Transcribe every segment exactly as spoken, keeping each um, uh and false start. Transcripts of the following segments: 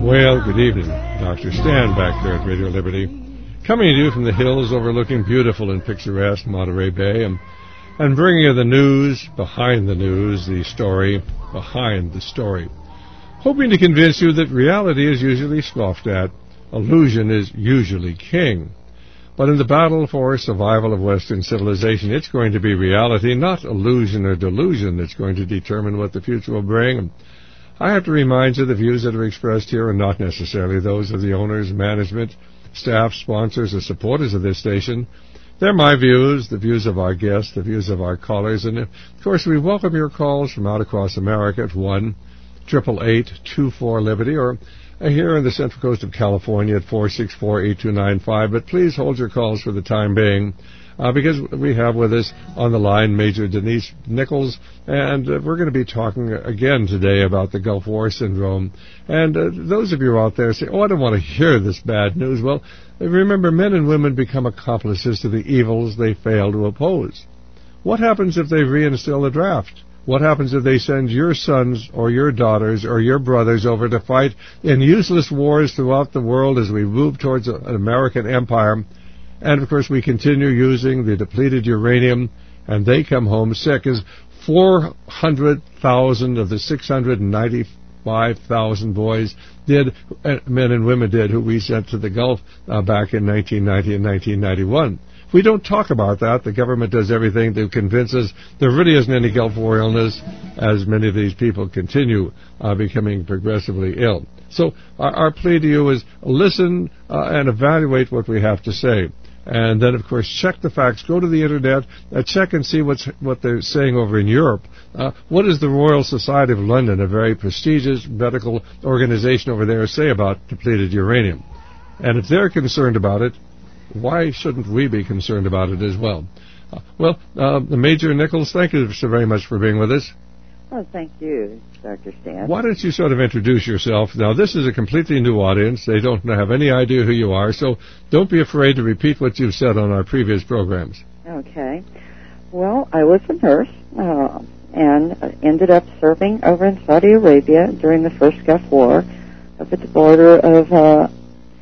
Well, good evening. Doctor Stan back there at Radio Liberty, coming to you from the hills overlooking beautiful and picturesque Monterey Bay, and, and bringing you the news behind the news, the story behind the story. Hoping to convince you that reality is usually scoffed at, illusion is usually king. But in the battle for survival of Western civilization, it's going to be reality, not illusion or delusion, that's going to determine what the future will bring. I have to remind you the views that are expressed here are not necessarily those of the owners, management, staff, sponsors, or supporters of this station. They're my views, the views of our guests, the views of our callers, and of course we welcome your calls from out across America at one eight eight eight, two four, Liberty, or here in the Central Coast of California at four six four, eight two nine five. But please hold your calls for the time being, uh, because we have with us on the line Major Denise Nichols, and uh, we're going to be talking again today about the Gulf War syndrome. And uh, those of you out there say, oh, I don't want to hear this bad news. Well, remember, men and women become accomplices to the evils they fail to oppose. What happens if they reinstill the draft? What happens if they send your sons or your daughters or your brothers over to fight in useless wars throughout the world as we move towards an American empire? And, of course, we continue using the depleted uranium, and they come home sick, as four hundred thousand of the six hundred ninety-five thousand boys did, uh, men and women did, who we sent to the Gulf uh, back in nineteen ninety and nineteen ninety-one. If we don't talk about that, the government does everything to convince us there really isn't any Gulf War illness, as many of these people continue uh, becoming progressively ill. So our, our plea to you is listen uh, and evaluate what we have to say. And then, of course, check the facts. Go to the Internet, uh, check and see what's what they're saying over in Europe. Uh, what does the Royal Society of London, a very prestigious medical organization over there, say about depleted uranium? And if they're concerned about it, why shouldn't we be concerned about it as well? Uh, well, uh, Major Nichols, thank you so very much for being with us. Oh, thank you, Doctor Stan. Why don't you sort of introduce yourself? Now, this is a completely new audience. They don't have any idea who you are, so don't be afraid to repeat what you've said on our previous programs. Okay. Well, I was a nurse uh, and ended up serving over in Saudi Arabia during the first Gulf War up at the border of uh,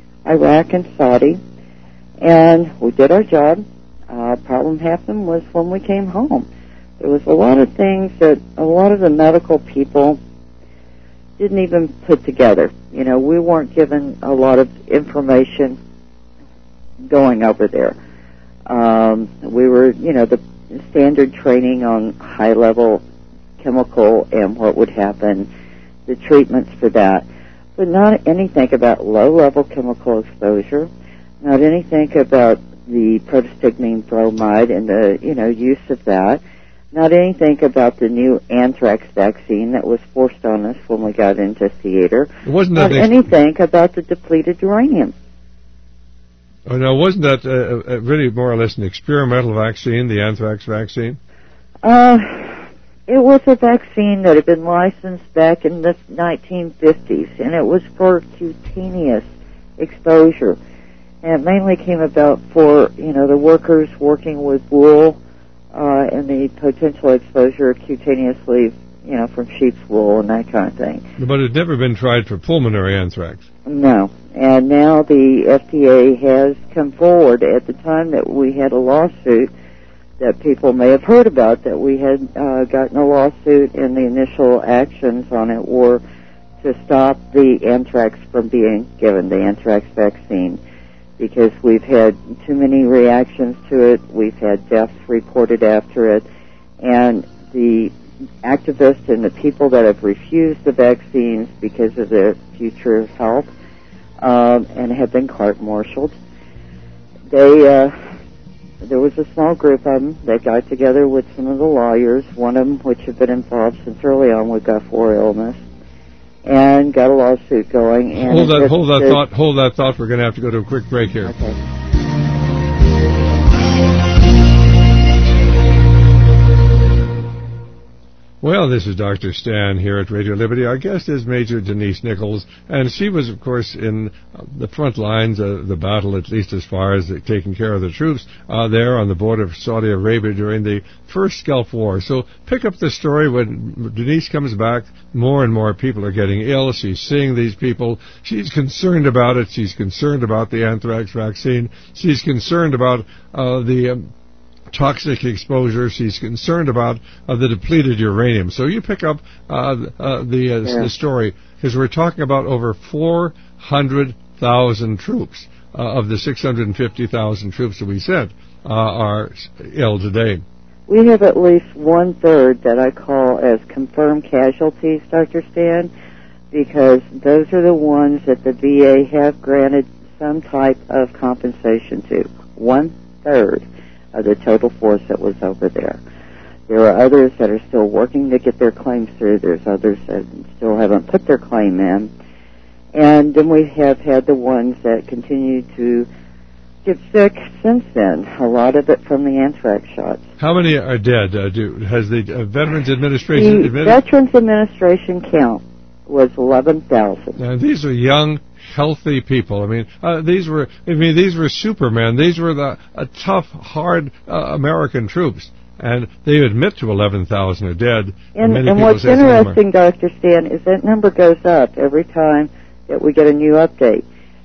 Iraq and Saudi. And we did our job. Uh, problem happened was when we came home. There was a lot of things that a lot of the medical people didn't even put together. You know, we weren't given a lot of information going over there. Um, we were, you know, the standard training on high-level chemical and what would happen, the treatments for that, but not anything about low-level chemical exposure, not anything about the protostigmine bromide and the, you know, use of that. Not anything about the new anthrax vaccine that was forced on us when we got into theater. Wasn't Not that anything about the depleted uranium. Oh, no, wasn't that uh, uh, really more or less an experimental vaccine, the anthrax vaccine? Uh, it was a vaccine that had been licensed back in the nineteen fifties, and it was for cutaneous exposure. And it mainly came about for, you know, the workers working with wool, Uh, and the potential exposure cutaneously, you know, from sheep's wool and that kind of thing. But it had never been tried for pulmonary anthrax. No. And now the F D A has come forward. At the time that we had a lawsuit that people may have heard about, that we had uh, gotten a lawsuit, and the initial actions on it were to stop the anthrax from being given, the anthrax vaccine, because we've had too many reactions to it. We've had deaths reported after it. And the activists and the people that have refused the vaccines because of their future health um, and have been court-martialed, they, uh, there was a small group of them that got together with some of the lawyers, one of them which have been involved since early on with Gulf War illness, and got a lawsuit going. And hold that, hold that thought, hold that thought. We're going to have to go to a quick break here. Okay. Well, this is Doctor Stan here at Radio Liberty. Our guest is Major Denise Nichols, and she was, of course, in uh, the front lines of the battle, at least as far as uh, taking care of the troops uh, there on the border of Saudi Arabia during the first Gulf War. So pick up the story. When Denise comes back, more and more people are getting ill. She's seeing these people. She's concerned about it. She's concerned about the anthrax vaccine. She's concerned about uh, the... Um, toxic exposure. She's concerned about uh, the depleted uranium. So you pick up uh, uh, the, uh, yeah. the story, because we're talking about over four hundred thousand troops uh, of the six hundred fifty thousand troops that we sent uh, are ill today. We have at least one-third that I call as confirmed casualties, Doctor Stan, because those are the ones that the V A have granted some type of compensation to. One-third of the total force that was over there. There are others that are still working to get their claims through. There's others that still haven't put their claim in. And then we have had the ones that continue to get sick since then, a lot of it from the anthrax shots. How many are dead? Uh, do, has the uh, Veterans Administration... The admitted? Veterans Administration count was eleven thousand. Now, these are young, healthy people. I mean, uh, these were. I mean, these were supermen. These were the uh, tough, hard uh, American troops, and they admit to eleven thousand are dead. And, and, and what's interesting, Doctor Stan, is that number goes up every time that we get a new update.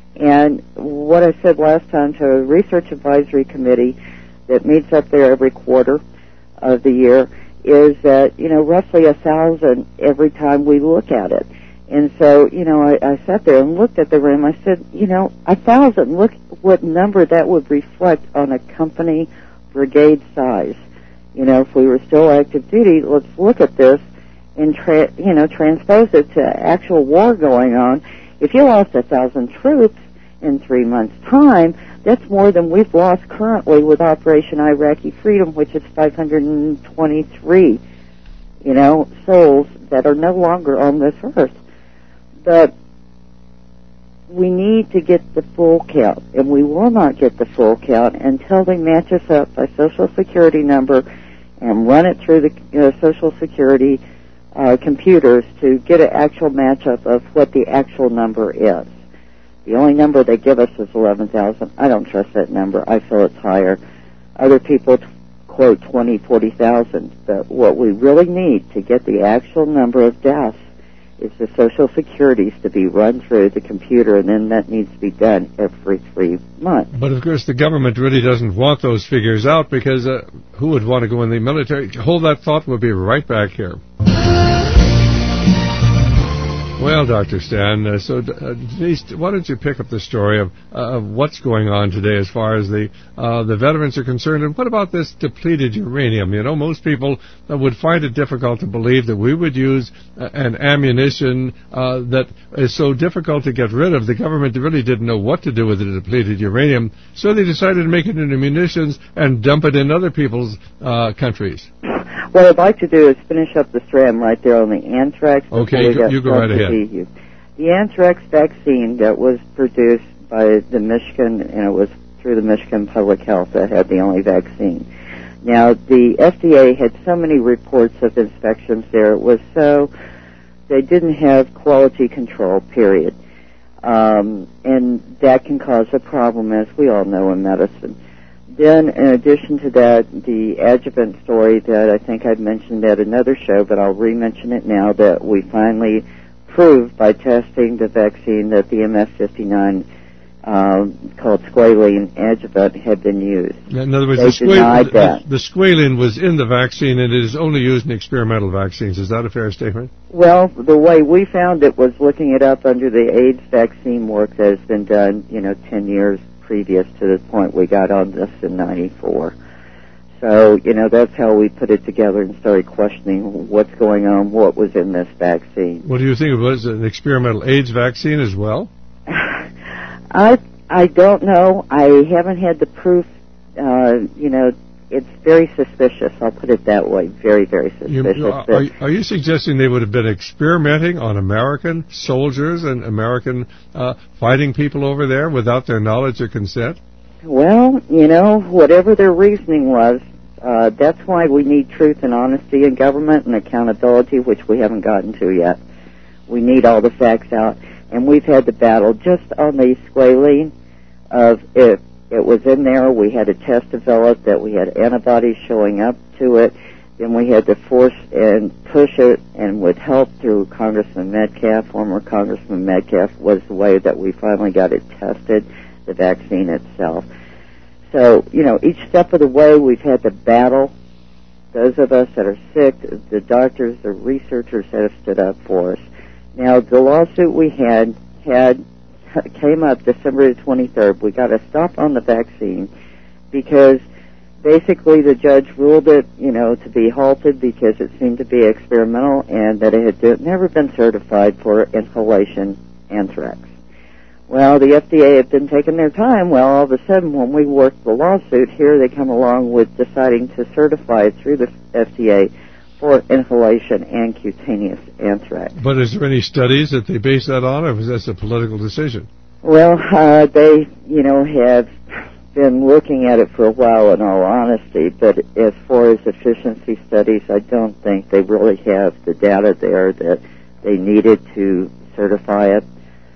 And what I said last time to a research advisory committee that meets up there every quarter of the year is that, you know, roughly a thousand every time we look at it. And so, you know, I, I sat there and looked at the room. I said, you know, a thousand, look what number that would reflect on a company brigade size. You know, if we were still active duty, let's look at this and, tra- you know, transpose it to actual war going on. If you lost a thousand troops in three months' time, that's more than we've lost currently with Operation Iraqi Freedom, which is five hundred twenty-three, you know, souls that are no longer on this earth. But we need to get the full count, and we will not get the full count until they match us up by Social Security number and run it through the uh, Social Security uh, computers to get an actual matchup of what the actual number is. The only number they give us is eleven thousand. I don't trust that number. I feel it's higher. Other people t- quote twenty, forty thousand. But what we really need to get the actual number of deaths is the Social Securities to be run through the computer, and then that needs to be done every three months. But, of course, the government really doesn't want those figures out because uh, who would want to go in the military? Hold that thought. We'll be right back here. Well, Doctor Stan, uh, so uh, Denise, why don't you pick up the story of, uh, of what's going on today as far as the uh, the veterans are concerned, and what about this depleted uranium? You know, most people uh, would find it difficult to believe that we would use uh, an ammunition uh, that is so difficult to get rid of. The government really didn't know what to do with the depleted uranium, so they decided to make it into munitions and dump it in other people's uh, countries. What I'd like to do is finish up the strand right there on the anthrax. Okay, you, you go right ahead. The anthrax vaccine that was produced by the Michigan, and it was through the Michigan Public Health that had the only vaccine. Now, the F D A had so many reports of inspections there. It was so, they didn't have quality control, period. Um, and that can cause a problem, as we all know in medicine. Then, in addition to that, the adjuvant story that I think I'd mentioned at another show, but I'll re-mention it now, that we finally proved by testing the vaccine that the M F fifty-nine, uh, called squalene adjuvant, had been used. In other words, they the, squal- that. the, the squalene was in the vaccine, and it is only used in experimental vaccines. Is that a fair statement? Well, the way we found it was looking it up under the AIDS vaccine work that has been done, you know, ten years previous to the point we got on this in ninety-four. So, you know, that's how we put it together and started questioning what's going on, what was in this vaccine. What do you think it was, an experimental AIDS vaccine as well? I I don't know. I haven't had the proof. Uh, you know, it's very suspicious. I'll put it that way. Very, very suspicious. You, are, are, are you suggesting they would have been experimenting on American soldiers and American uh, fighting people over there without their knowledge or consent? Well, you know, whatever their reasoning was, Uh, that's why we need truth and honesty in government and accountability, which we haven't gotten to yet. We need all the facts out. And we've had the battle just on the squalene of if it was in there, we had a test developed that we had antibodies showing up to it. Then we had to force and push it, and with help through Congressman Metcalf, former Congressman Metcalf, was the way that we finally got it tested, the vaccine itself. So, you know, each step of the way we've had to battle. Those of us that are sick, the doctors, the researchers that have stood up for us. Now, the lawsuit we had had came up December the twenty-third. We got a stop on the vaccine because basically the judge ruled it, you know, to be halted because it seemed to be experimental and that it had never been certified for inhalation anthrax. Well, the F D A had been taking their time. Well, all of a sudden, when we worked the lawsuit, here they come along with deciding to certify it through the F D A for inhalation and cutaneous anthrax. But is there any studies that they base that on, or was that a political decision? Well, uh, they, you know, have been looking at it for a while, in all honesty, but as far as efficiency studies, I don't think they really have the data there that they needed to certify it.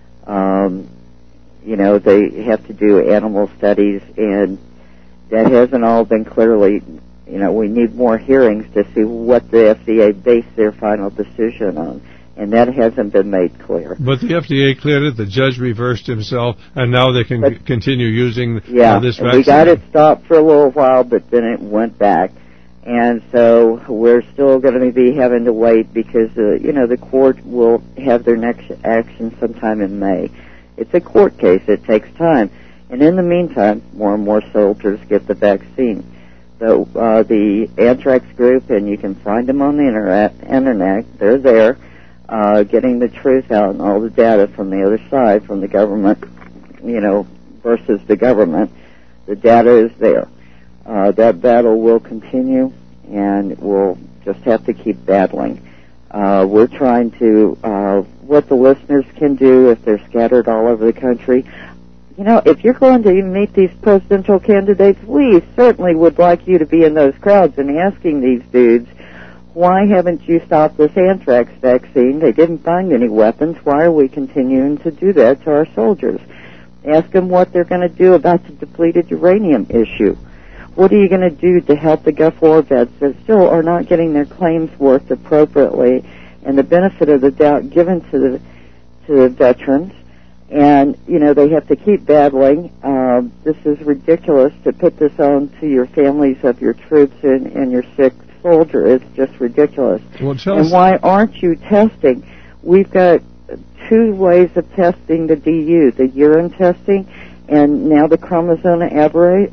Um, you know, they have to do animal studies, and that hasn't all been clearly, you know, we need more hearings to see what the F D A based their final decision on, and that hasn't been made clear. But the F D A cleared it, the judge reversed himself, and now they can but, c- continue using yeah, uh, this vaccine. We got it stopped for a little while, but then it went back. And so we're still going to be having to wait because, uh, you know, the court will have their next action sometime in May. It's a court case. It takes time. And in the meantime, more and more soldiers get the vaccine. So uh, the anthrax group, and you can find them on the internet, internet they're there, uh, getting the truth out and all the data from the other side, from the government, you know, versus the government. The data is there. Uh, that battle will continue, and we'll just have to keep battling. Uh, we're trying to, uh, what the listeners can do if they're scattered all over the country. You know, if you're going to meet these presidential candidates, we certainly would like you to be in those crowds and asking these dudes, why haven't you stopped this anthrax vaccine? They didn't find any weapons. Why are we continuing to do that to our soldiers? Ask them what they're going to do about the depleted uranium issue. What are you going to do to help the Gulf War vets that still are not getting their claims worked appropriately and the benefit of the doubt given to the to the veterans? And, you know, they have to keep battling. Uh, this is ridiculous to put this on to your families of your troops and, and your sick soldier. It's just ridiculous. Well, tell and us- why aren't you testing? We've got two ways of testing the D U, the urine testing and now the chromosome aberra-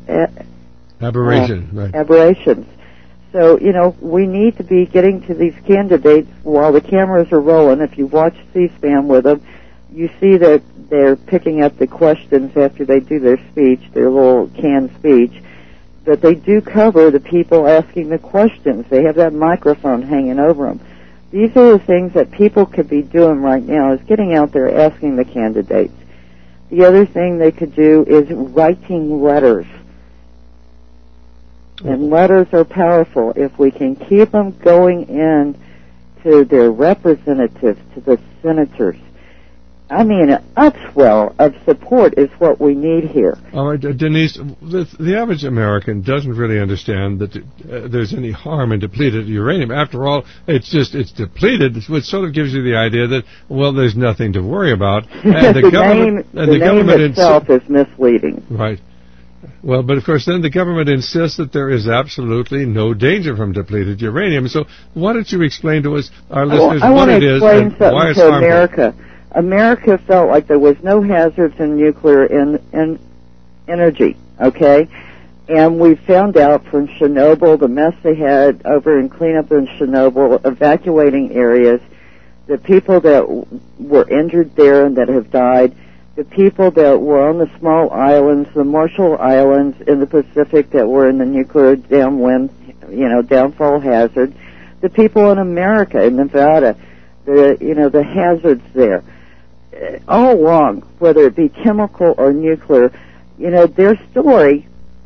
Aberration, uh, right. aberrations. So, you know, we need to be getting to these candidates while the cameras are rolling. If you watch C-SPAN with them, you see that they're picking up the questions after they do their speech, their little canned speech, but they do cover the people asking the questions. They have that microphone hanging over them. These are the things that people could be doing right now, is getting out there asking the candidates. The other thing they could do is writing letters. And letters are powerful. If we can keep them going in to their representatives, to the senators, I mean, an upswell of support is what we need here. All right, uh, Denise, the, the average American doesn't really understand that uh, there's any harm in depleted uranium. After all, it's just, it's depleted, which sort of gives you the idea that, well, there's nothing to worry about. And the, the government, name, and the the name government itself insi- is misleading. Right. Well, but of course then the government insists that there is absolutely no danger from depleted uranium. So why don't you explain to us, our listeners, I what want it to is explain and something why it's to harmful? America. America felt like there was no hazards in nuclear in, in energy, okay? And we found out from Chernobyl, the mess they had over in cleanup in Chernobyl, evacuating areas, the people that w- were injured there and that have died, the people that were on the small islands, the Marshall Islands in the Pacific that were in the nuclear downwind, you know, downfall hazard, the people in America, in Nevada, the, you know, the hazards there. All along, whether it be chemical or nuclear, you know, their story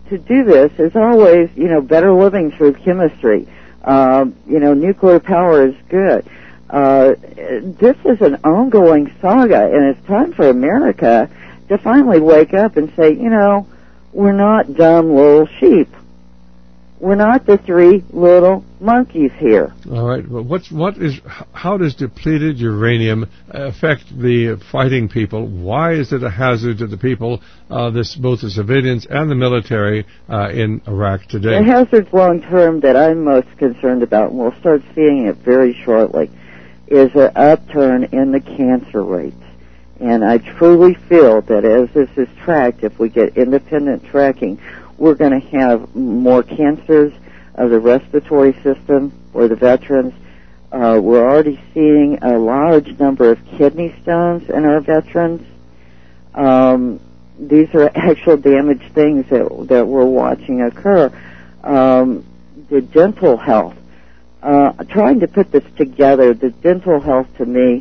to do this is always, you know, better living through chemistry. Uh, you know, nuclear power is good. Uh, this is an ongoing saga, and it's time for America to finally wake up and say, you know, we're not dumb little sheep. We're not the three little monkeys here. All right. Well, what's what is how does depleted uranium affect the fighting people? Why is it a hazard to the people, uh, this both the civilians and the military uh, in Iraq today? The hazards long term that I'm most concerned about, and we'll start seeing it very shortly, is an upturn in the cancer rates. And I truly feel that as this is tracked, if we get independent tracking, we're going to have more cancers of the respiratory system for the veterans. Uh, we're already seeing a large number of kidney stones in our veterans. Um, these are actual damaged things that, that we're watching occur. Um, the dental health. Uh, trying to put this together, the dental health to me,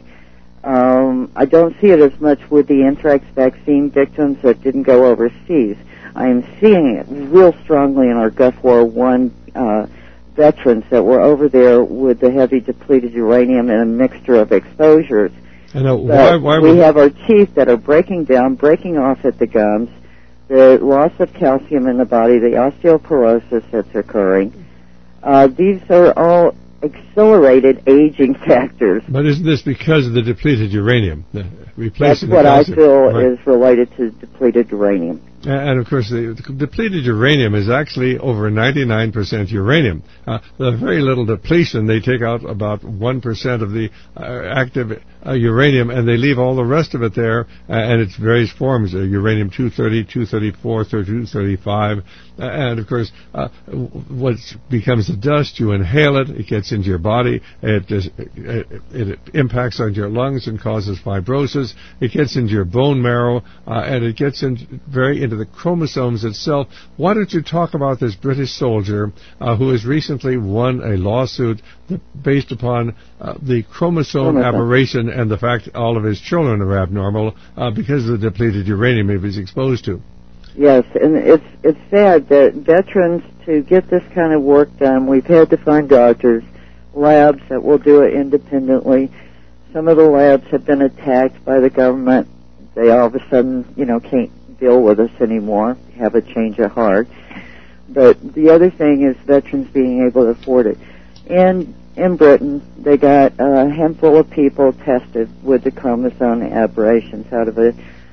um, I don't see it as much with the anthrax vaccine victims that didn't go overseas. I am seeing it real strongly in our Gulf War One uh, veterans that were over there with the heavy depleted uranium and a mixture of exposures. I know. Why, why we have our teeth that are breaking down, breaking off at the gums, the loss of calcium in the body, the osteoporosis that's occurring. Uh, these are all accelerated aging factors. But isn't this because of the depleted uranium? The replacing That's what the I calcium. feel Right. is related to depleted uranium. And, of course, the depleted uranium is actually over ninety-nine percent uranium. Uh, the very little depletion, they take out about one percent of the uh, active uh, uranium, and they leave all the rest of it there, uh, and it's various forms, uh, uranium two thirty, two thirty-four, two thirty-five, uh, and, of course, uh, what becomes the dust, you inhale it, it gets into your body, it, just, it, it impacts on your lungs and causes fibrosis, it gets into your bone marrow, uh, and it gets in very into the chromosomes itself. Why don't you talk about this British soldier uh, who has recently won a lawsuit that, based upon uh, the chromosome, chromosome aberration and the fact all of his children are abnormal uh, because of the depleted uranium he was exposed to? Yes, and it's it's sad that veterans, to get this kind of work done, we've had to find doctors, labs that will do it independently. Some of the labs have been attacked by the government. They all of a sudden, you know, can't deal with us anymore, have a change of heart. But the other thing is veterans being able to afford it. And in Britain, they got a handful of people tested with the chromosome aberrations out of a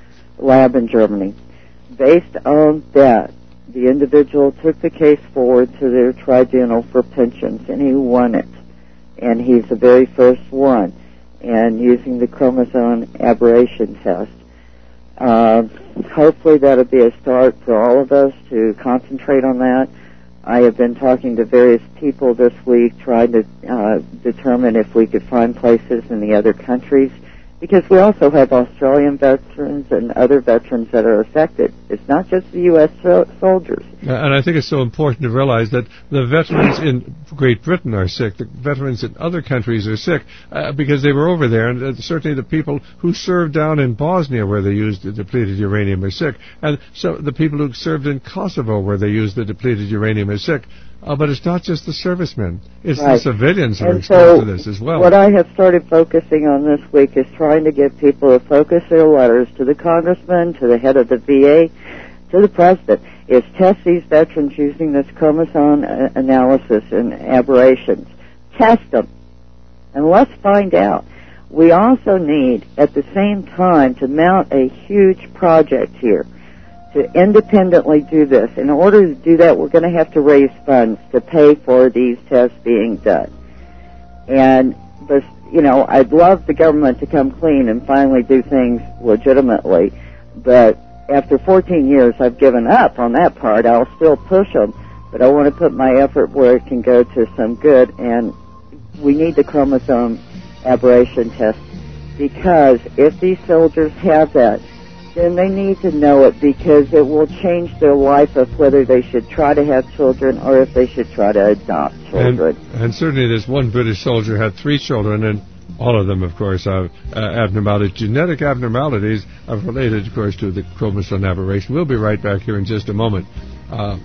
lab in Germany. Based on that, the individual took the case forward to their tribunal for pensions, and he won it. And he's the very first one. And using the chromosome aberration test, Uh, hopefully that'll be a start for all of us to concentrate on that. I have been talking to various people this week trying to uh, determine if we could find places in the other countries, because we also have Australian veterans and other veterans that are affected. It's not just the U S so- soldiers. And I think it's so important to realize that the veterans in Great Britain are sick, the veterans in other countries are sick uh, because they were over there, and uh, certainly the people who served down in Bosnia where they used the depleted uranium are sick, and so the people who served in Kosovo where they used the depleted uranium are sick. Uh, but it's not just the servicemen, it's right. the civilians who and are exposed so to this as well. What I have started focusing on this week is trying to get people to focus their letters to the congressman, to the head of the V A, to the president, is test these veterans using this chromosome uh, analysis and aberrations. Test them, and let's find out. We also need, at the same time, to mount a huge project here to independently do this. In order to do that, we're going to have to raise funds to pay for these tests being done. And, but, you know, I'd love the government to come clean and finally do things legitimately, but after fourteen years, I've given up on that part. I'll still push them, but I want to put my effort where it can go to some good, and we need the chromosome aberration test, because if these soldiers have that, then they need to know it, because it will change their life of whether they should try to have children or if they should try to adopt children. And, and certainly this one British soldier had three children, and all of them, of course, have uh, abnormalities. Genetic abnormalities are related, of course, to the chromosome aberration. We'll be right back here in just a moment. Uh,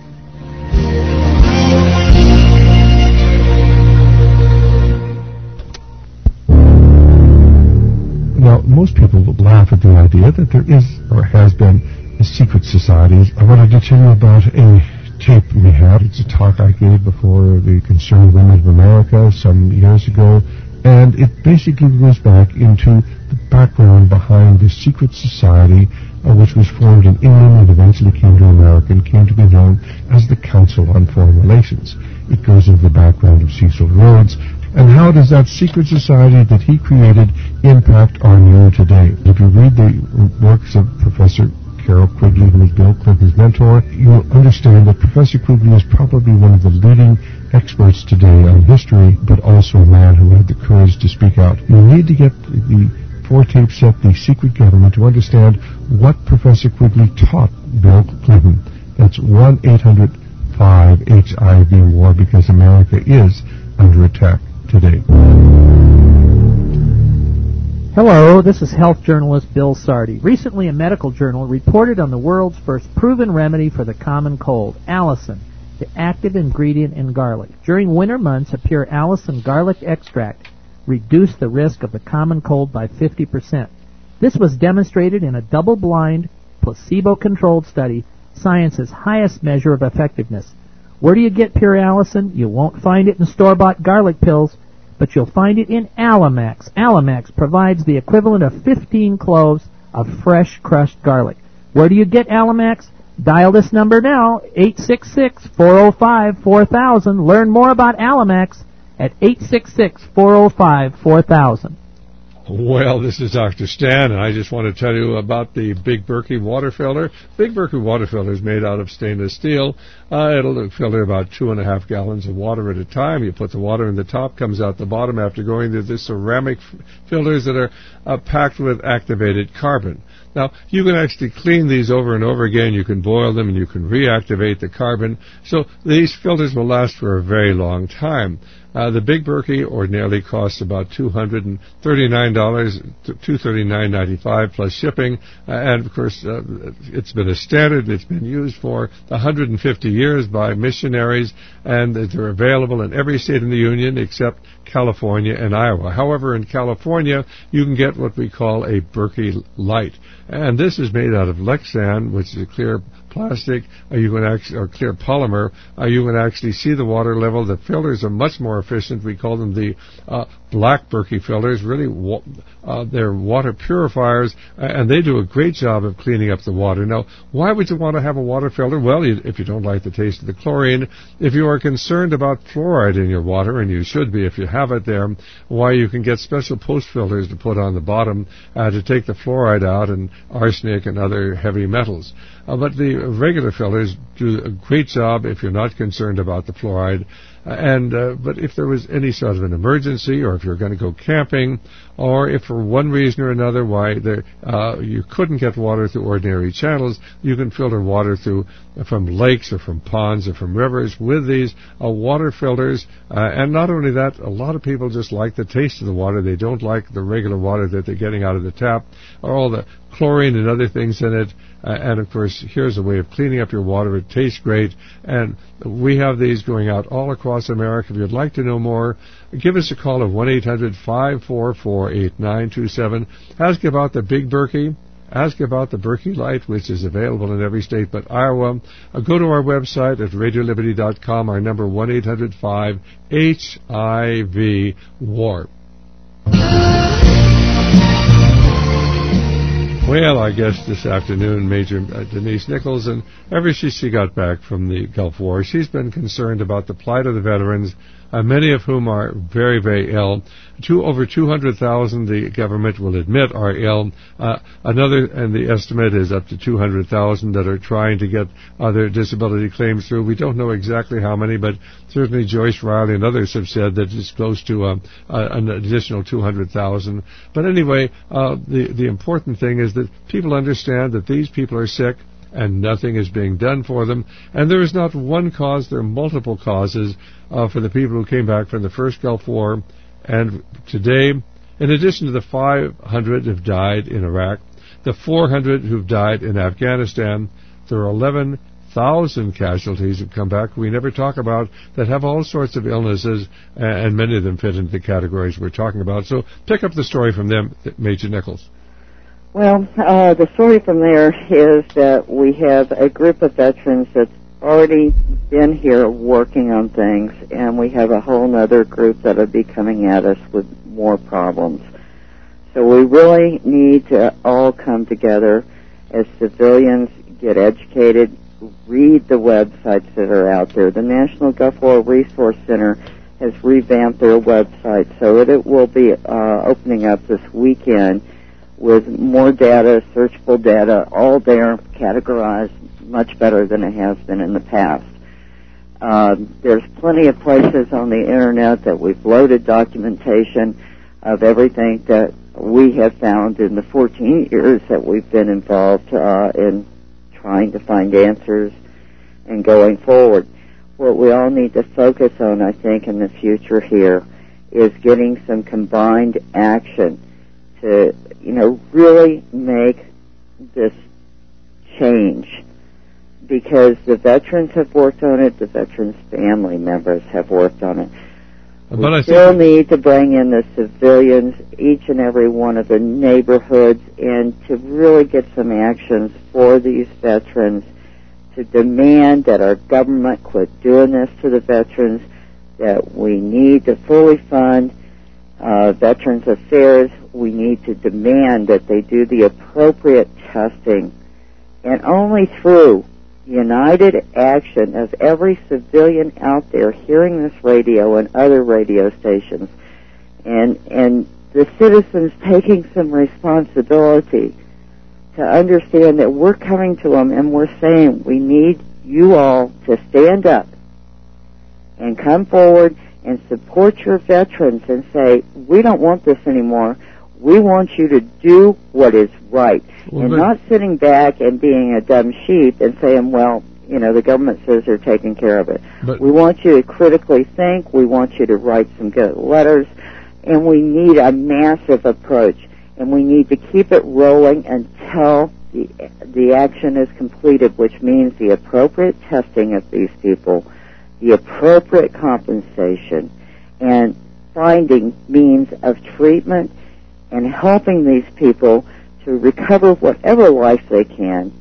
Now, most people laugh at the idea that there is or has been a secret society. I wanted to tell you about a tape we had. It's a talk I gave before the Concerned Women of America some years ago, and it basically goes back into the background behind this secret society uh, which was formed in England and eventually came to America and came to be known as the Council on Foreign Relations. It goes into the background of Cecil Rhodes. And how does that secret society that he created impact on you today? If you read the works of Professor Carroll Quigley, who was Bill Clinton's mentor, you will understand that Professor Quigley is probably one of the leading experts today on history, but also a man who had the courage to speak out. You need to get the four-tape set, The Secret Government, to understand what Professor Quigley taught Bill Clinton. That's one eight hundred five H I V WAR, because America is under attack today. Hello, this is health journalist Bill Sardi. Recently, a medical journal reported on the world's first proven remedy for the common cold, allicin, the active ingredient in garlic. During winter months, a pure allicin garlic extract reduced the risk of the common cold by fifty percent. This was demonstrated in a double-blind, placebo-controlled study, science's highest measure of effectiveness. Where do you get pure allicin? You won't find it in store-bought garlic pills, but you'll find it in Alamax. Alamax provides the equivalent of fifteen cloves of fresh crushed garlic. Where do you get Alamax? Dial this number now, eight six six, four oh five, four thousand. Learn more about Alamax at eight six six, four oh five, four thousand. Well, this is Doctor Stan, and I just want to tell you about the Big Berkey water filter. Big Berkey water filter is made out of stainless steel. Uh, it'll filter about two and a half gallons of water at a time. You put the water in the top, comes out the bottom after going through the ceramic f- filters that are uh, packed with activated carbon. Now, you can actually clean these over and over again. You can boil them, and you can reactivate the carbon. So these filters will last for a very long time. Uh, the Big Berkey ordinarily costs about two hundred thirty-nine dollars, two hundred thirty-nine dollars and ninety-five cents plus shipping. Uh, and, of course, uh, it's been a standard. It's been used for one hundred fifty years by missionaries, and they're available in every state in the Union except California and Iowa. However, in California, you can get what we call a Berkey Light. And this is made out of Lexan, which is a clear plastic, uh, you can actually, or clear polymer. Uh, you can actually see the water level. The filters are much more efficient. We call them the uh, black Berkey filters. Really, wa- uh, they're water purifiers, uh, and they do a great job of cleaning up the water. Now, why would you want to have a water filter? Well, you, if you don't like the taste of the chlorine, if you are concerned about fluoride in your water, and you should be if you have it there, why you can get special post filters to put on the bottom uh, to take the fluoride out and arsenic and other heavy metals. Uh, but the regular filters do a great job if you're not concerned about the fluoride. Uh, and uh, but if there was any sort of an emergency, or if you're going to go camping, or if for one reason or another why there, uh, you couldn't get water through ordinary channels, you can filter water through uh, from lakes or from ponds or from rivers with these uh, water filters. Uh, and not only that, a lot of people just like the taste of the water. They don't like the regular water that they're getting out of the tap, or all the chlorine and other things in it. Uh, and, of course, here's a way of cleaning up your water. It tastes great. And we have these going out all across America. If you'd like to know more, give us a call at one eight hundred, five four four, eight nine two seven. Ask about the Big Berkey. Ask about the Berkey Light, which is available in every state but Iowa. Uh, go to our website at radio liberty dot com. Our number, one eight hundred, five H I V WAR. Well, I guess this afternoon, Major uh, Denise Nichols, and ever since she got back from the Gulf War, she's been concerned about the plight of the veterans, uh, many of whom are very, very ill. Two, over two hundred thousand, the government will admit, are ill. Uh, another, and the estimate is up to two hundred thousand that are trying to get uh, their disability claims through. We don't know exactly how many, but certainly Joyce Riley and others have said that it's close to uh, uh, an additional two hundred thousand. But anyway, uh, the, the important thing is that people understand that these people are sick, and nothing is being done for them. And there is not one cause, there are multiple causes uh, for the people who came back from the first Gulf War. And today, in addition to the five hundred who've died in Iraq, the four hundred who've died in Afghanistan, there are eleven thousand casualties have come back we never talk about that have all sorts of illnesses, and many of them fit into the categories we're talking about. So pick up the story from them, Major Nichols. Well, uh, the story from there is that we have a group of veterans that's already been here working on things, and we have a whole other group that will be coming at us with more problems. So we really need to all come together as civilians, get educated, read the websites that are out there. The National Gulf War Resource Center has revamped their website so that it will be uh, opening up this weekend with more data, searchable data, all there, categorized much better than it has been in the past. Uh, there's plenty of places on the internet that we've loaded documentation of everything that we have found in the fourteen years that we've been involved uh, in trying to find answers and going forward. What we all need to focus on, I think, in the future here is getting some combined action to, you know, really make this change, because the veterans have worked on it, the veterans' family members have worked on it. But we I still think need to bring in the civilians, each and every one of the neighborhoods, and to really get some actions for these veterans, to demand that our government quit doing this to the veterans, that we need to fully fund uh, Veterans Affairs. We need to demand that they do the appropriate testing, and only through united action of every civilian out there hearing this radio and other radio stations, and and the citizens taking some responsibility to understand that we're coming to them and we're saying we need you all to stand up and come forward and support your veterans and say, we don't want this anymore. We want you to do what is right, well, and not sitting back and being a dumb sheep and saying, well, you know, the government says they're taking care of it. We want you to critically think. We want you to write some good letters, and we need a massive approach, and we need to keep it rolling until the, the action is completed, which means the appropriate testing of these people, the appropriate compensation, and finding means of treatment and helping these people to recover whatever life they can,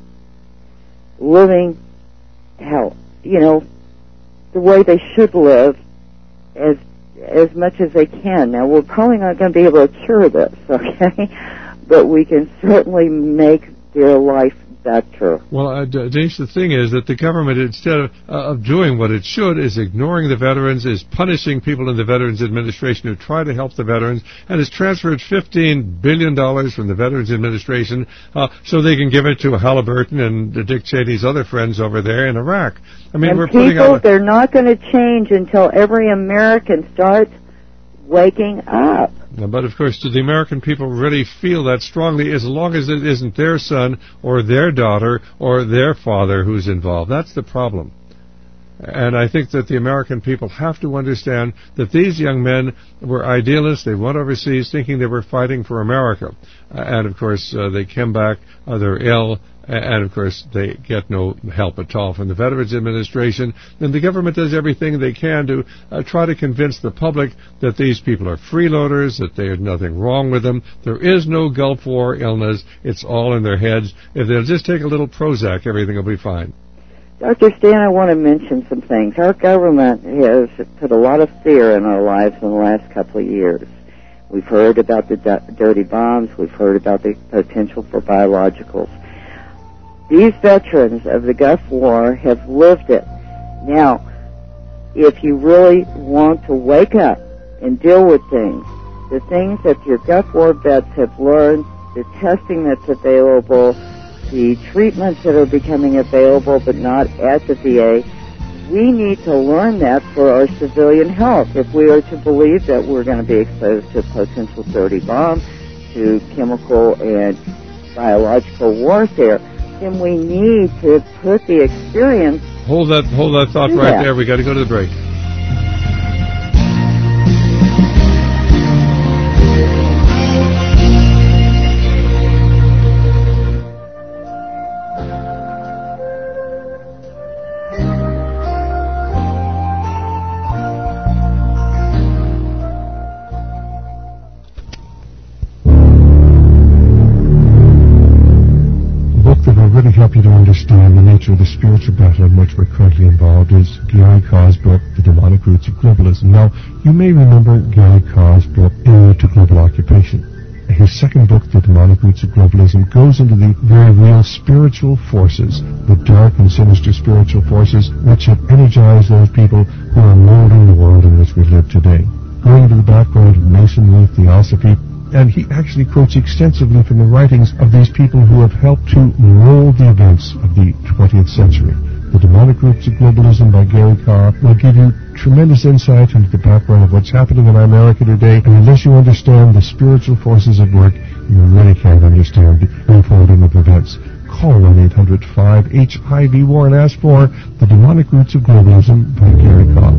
living how, you know, the way they should live as as much as they can. Now, we're probably not going to be able to cure this, okay? But we can certainly make their life better. Well, uh, Denise, the thing is that the government, instead of, uh, of doing what it should, is ignoring the veterans, is punishing people in the Veterans Administration who try to help the veterans, and has transferred fifteen billion dollars from the Veterans Administration uh, so they can give it to Halliburton and uh, Dick Cheney's other friends over there in Iraq. I mean, and we're people, putting out... they're not going to change until every American starts waking up. But, of course, do the American people really feel that strongly as long as it isn't their son or their daughter or their father who's involved? That's the problem. And I think that the American people have to understand that these young men were idealists. They went overseas thinking they were fighting for America. Uh, and, of course, uh, they came back, uh, they're ill, and, of course, they get no help at all from the Veterans Administration. And the government does everything they can to uh, try to convince the public that these people are freeloaders, that there's nothing wrong with them. There is no Gulf War illness. It's all in their heads. If they'll just take a little Prozac, everything will be fine. Doctor Stan, I want to mention some things. Our government has put a lot of fear in our lives in the last couple of years. We've heard about the d- dirty bombs. We've heard about the potential for biologicals. These veterans of the Gulf War have lived it. Now, if you really want to wake up and deal with things, the things that your Gulf War vets have learned, the testing that's available, the treatments that are becoming available but not at the V A, we need to learn that for our civilian health. If we are to believe that we're going to be exposed to potential dirty bomb, to chemical and biological warfare, then we need to put the experience... Hold that, hold that thought right that. there. We got to go to the break. help you to understand the nature of the spiritual battle in which we're currently involved is Gary Kaw's book, The Demonic Roots of Globalism. Now, you may remember Gary Kaw's book, Heir to Global Occupation. His second book, The Demonic Roots of Globalism, goes into the very real spiritual forces, the dark and sinister spiritual forces which have energized those people who are molding the world in which we live today. Going into the background of Masonry, Theosophy, and he actually quotes extensively from the writings of these people who have helped to mold the events of the twentieth century. The Demonic Roots of Globalism by Gary Kaw will give you tremendous insight into the background of what's happening in America today, and unless you understand the spiritual forces at work, you really can't understand the unfolding of events. Call one eight hundred five H I V war and ask for The Demonic Roots of Globalism by Gary Kaw.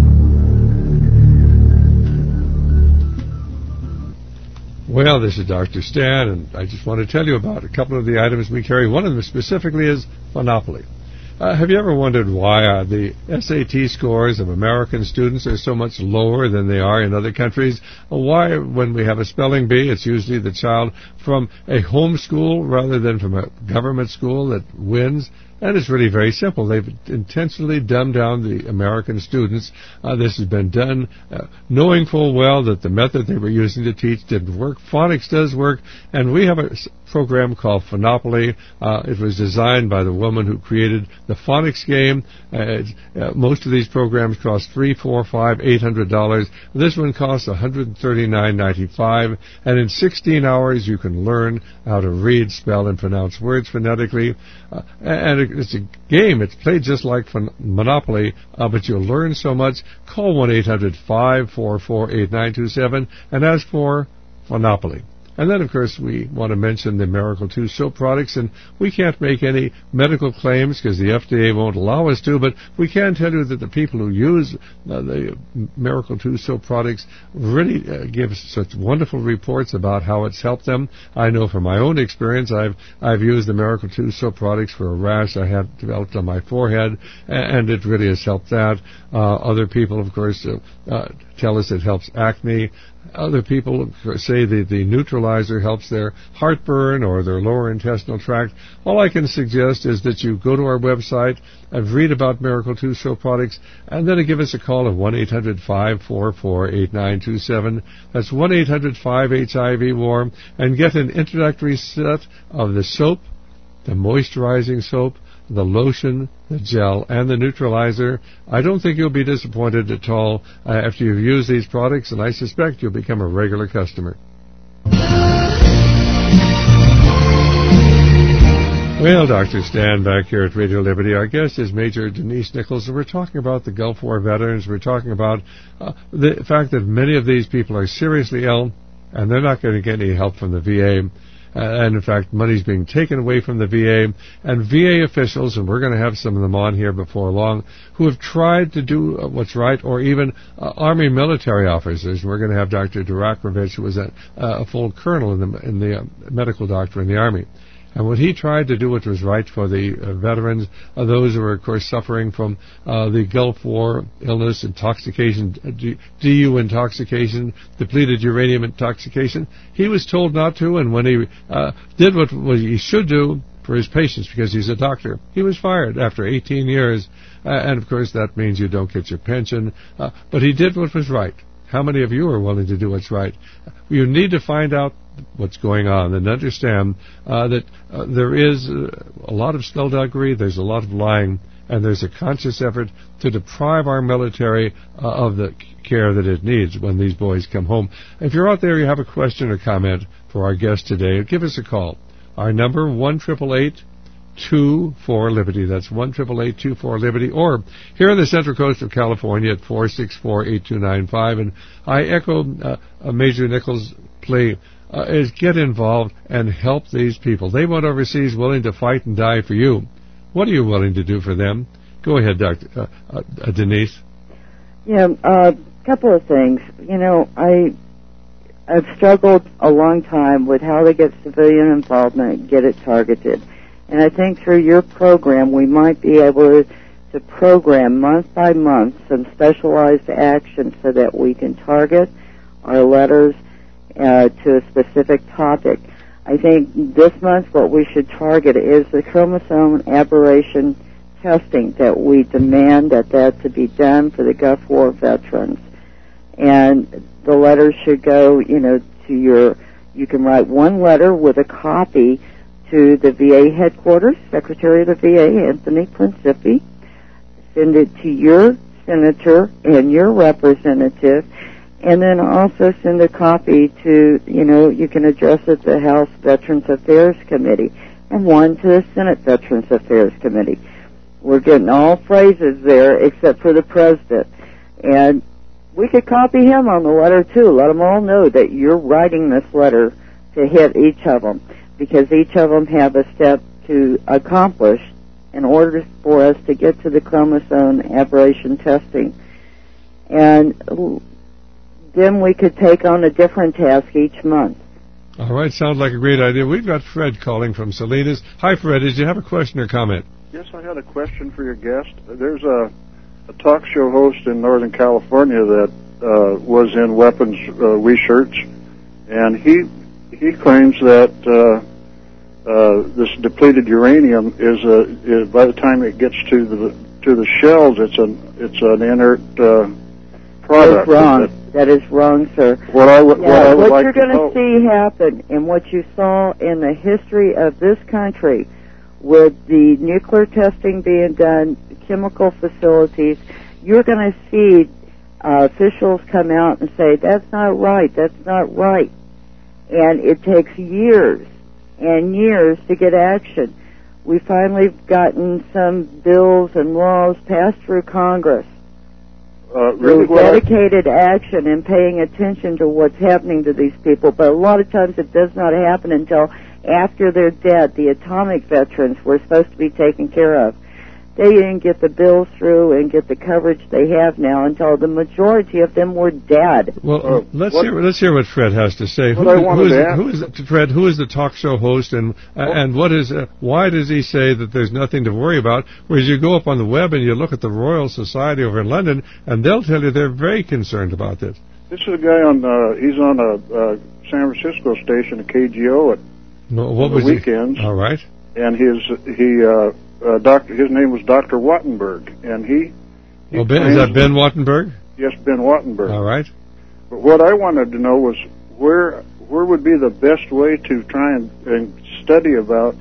Well, this is Doctor Stan, and I just want to tell you about a couple of the items we carry. One of them specifically is Monopoly. Uh, have you ever wondered why uh, the S A T scores of American students are so much lower than they are in other countries? Well, why, when we have a spelling bee, it's usually the child from a home school rather than from a government school that wins? And it's really very simple. They've intentionally dumbed down the American students. Uh, this has been done uh, knowing full well that the method they were using to teach didn't work. Phonics does work, and we have a program called Phonopoly. Uh, it was designed by the woman who created the phonics game. Uh, uh, most of these programs cost three, four, five, eight hundred dollars. This one costs one hundred thirty-nine ninety-five, and in sixteen hours you can learn how to read, spell, and pronounce words phonetically. Uh, and it, it's a game. It's played just like Ph- Monopoly, uh, but you'll learn so much. Call one eight hundred five four four eight nine two seven and ask for Phonopoly. And then, of course, we want to mention the Miracle two soap products, and we can't make any medical claims because the F D A won't allow us to, but we can tell you that the people who use uh, the Miracle two soap products really uh, give such wonderful reports about how it's helped them. I know from my own experience, I've I've used the Miracle two soap products for a rash I had developed on my forehead, and it really has helped that. Uh, other people, of course, uh, uh, tell us it helps acne. Other people say that the neutralizer helps their heartburn or their lower intestinal tract. All I can suggest is that you go to our website and read about Miracle two soap products, and then give us a call at one eight hundred five four four eight nine two seven. That's one eight hundred five H I V warm, and get an introductory set of the soap, the moisturizing soap, the lotion, the gel, and the neutralizer. I don't think you'll be disappointed at all uh, after you've used these products, and I suspect you'll become a regular customer. Well, Doctor Stan back here at Radio Liberty. Our guest is Major Denise Nichols, and we're talking about the Gulf War veterans. We're talking about uh, the fact that many of these people are seriously ill, and they're not going to get any help from the V A. Uh, and, in fact, money's being taken away from the V A. And V A officials, and we're going to have some of them on here before long, who have tried to do uh, what's right, or even uh, Army military officers. We're going to have Doctor Durakovich, who was a, uh, a full colonel in the, in the uh, medical doctor in the Army. And when he tried to do what was right for the uh, veterans, uh, those who were, of course, suffering from uh, the Gulf War illness, intoxication, uh, D U intoxication, depleted uranium intoxication, he was told not to, and when he uh, did what, what he should do for his patients, because he's a doctor, he was fired after eighteen years. Uh, and, of course, that means you don't get your pension. Uh, but he did what was right. How many of you are willing to do what's right? You need to find out what's going on and understand uh, that uh, there is uh, a lot of skullduggery, there's a lot of lying, and there's a conscious effort to deprive our military uh, of the care that it needs when these boys come home. If you're out there, you have a question or comment for our guest today, give us a call. Our number, one eight eight eight, two four, Liberty. That's one eight eight eight, two four, Liberty. Or here on the Central Coast of California at four six four, eight two nine five. And I echo uh, Major Nichols' plea. Uh, is get involved and help these people. They went overseas willing to fight and die for you. What are you willing to do for them? Go ahead, Doctor Uh, uh, Denise. Yeah, a uh, couple of things. You know, I, I've struggled a long time with how to get civilian involvement, get it targeted. And I think through your program we might be able to, to program month by month some specialized action so that we can target our letters Uh, to a specific topic. I think this month what we should target is the chromosome aberration testing, that we demand that that to be done for the Gulf War veterans. And the letter should go, you know, to your, you can write one letter with a copy to the V A headquarters, Secretary of the V A, Anthony Principi. Send it to your senator and your representative, and then also send a copy to, you know, you can address it to the House Veterans Affairs Committee, and one to the Senate Veterans Affairs Committee. We're getting all phrases there except for the president. And we could copy him on the letter, too. Let them all know that you're writing this letter to hit each of them, because each of them have a step to accomplish in order for us to get to the chromosome aberration testing. And then we could take on a different task each month. All right, sounds like a great idea. We've got Fred calling from Salinas. Hi, Fred. Did you have a question or comment? Yes, I had a question for your guest. There's a, a talk show host in Northern California that uh, was in weapons uh, research, and he he claims that uh, uh, this depleted uranium is, a, is by the time it gets to the to the shells, it's an it's an inert uh, product. That's wrong. That is wrong, sir. What I would, yeah, what I would what like you're to going know, to see happen, and what you saw in the history of this country, with the nuclear testing being done, chemical facilities, you're going to see uh, officials come out and say, that's not right, that's not right. And it takes years and years to get action. We finally have gotten some bills and laws passed through Congress. Uh, really through dedicated action and paying attention to what's happening to these people. But a lot of times it does not happen until after they're dead. The atomic veterans were supposed to be taken care of. They didn't get the bills through and get the coverage they have now until the majority of them were dead. Well, uh, let's what, hear let's hear what Fred has to say. What Who, I who wanted is to ask, who is Fred? Who is the talk show host, and uh, oh. and what is uh, why does he say that there's nothing to worry about? Whereas you go up on the web and you look at the Royal Society over in London, and they'll tell you they're very concerned about this. This is a guy on. Uh, he's on a uh, San Francisco station, a K G O, at No, what on was the weekends. He? All right. And his he uh, uh, doctor his name was Doctor Wattenberg, and he. he Well, ben, is that Ben Wattenberg? Yes, Ben Wattenberg. All right. But what I wanted to know was where where would be the best way to try and, and study about